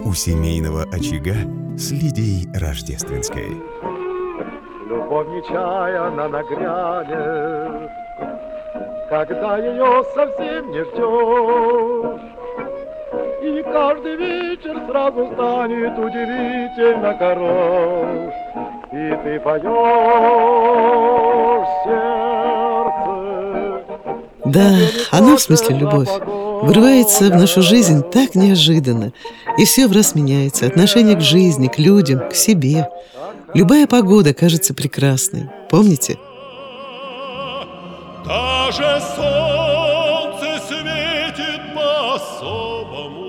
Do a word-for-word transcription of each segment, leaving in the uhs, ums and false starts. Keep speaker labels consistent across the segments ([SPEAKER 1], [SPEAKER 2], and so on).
[SPEAKER 1] у семейного очага с Лидией Рождественской.
[SPEAKER 2] Любовь нечаянно нагрянет, когда ее совсем не ждешь. И каждый вечер сразу станет удивительно хорош. И ты поешь сердце.
[SPEAKER 3] Да, она, в смысле любовь, врывается в нашу жизнь так неожиданно. И все враз меняется. Отношение к жизни, к людям, к себе. Любая погода кажется прекрасной. Помните?
[SPEAKER 4] Даже солнце светит по-особому.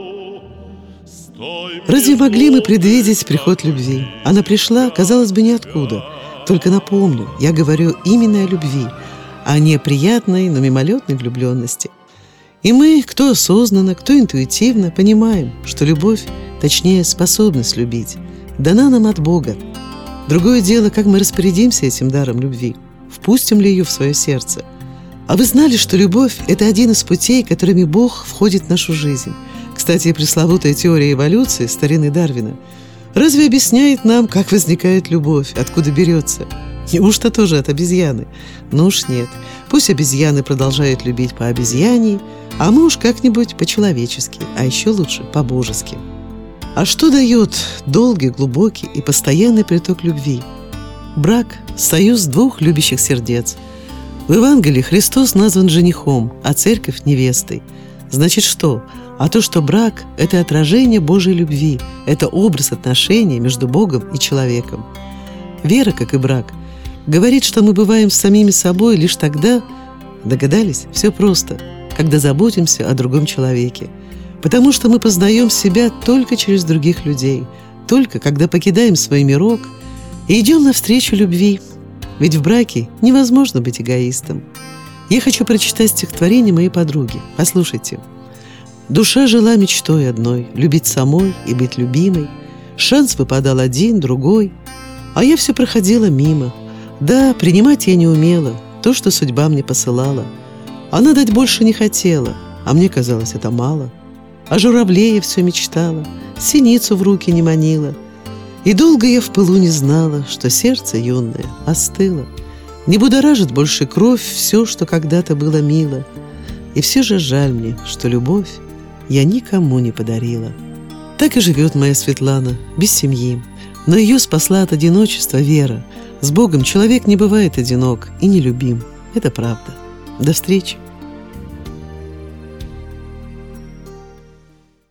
[SPEAKER 3] Разве могли мы предвидеть приход любви? Она пришла, казалось бы, ниоткуда. Только напомню, я говорю именно о любви, а не приятной, но мимолетной влюбленности. И мы, кто осознанно, кто интуитивно, понимаем, что любовь, точнее, способность любить, дана нам от Бога. Другое дело, как мы распорядимся этим даром любви, впустим ли ее в свое сердце. А вы знали, что любовь – это один из путей, которыми Бог входит в нашу жизнь? Кстати, пресловутая теория эволюции старины Дарвина разве объясняет нам, как возникает любовь, откуда берется? Неужто тоже от обезьяны? Ну уж нет. Пусть обезьяны продолжают любить по обезьяньи, а мы уж как-нибудь по-человечески, а еще лучше по-божески. А что дает долгий, глубокий и постоянный приток любви? Брак – союз двух любящих сердец. В Евангелии Христос назван женихом, а церковь – невестой. Значит, что? А то, что брак – это отражение Божьей любви, это образ отношений между Богом и человеком. Вера, как и брак, говорит, что мы бываем с самими собой лишь тогда, догадались, все просто, когда заботимся о другом человеке. Потому что мы познаем себя только через других людей, только когда покидаем свой мирок и идем навстречу любви. Ведь в браке невозможно быть эгоистом. Я хочу прочитать стихотворение моей подруги. Послушайте. «Душа жила мечтой одной, любить самой и быть любимой. Шанс выпадал один, другой, а я все проходила мимо. Да, принимать я не умела то, что судьба мне посылала. Она дать больше не хотела, а мне казалось, это мало. О журавле я все мечтала, синицу в руки не манила. И долго я в пылу не знала, что сердце юное остыло. Не будоражит больше кровь все, что когда-то было мило. И все же жаль мне, что любовь я никому не подарила». Так и живет моя Светлана, без семьи. Но ее спасла от одиночества Вера. С Богом человек не бывает одинок и нелюбим. Это правда. До встречи.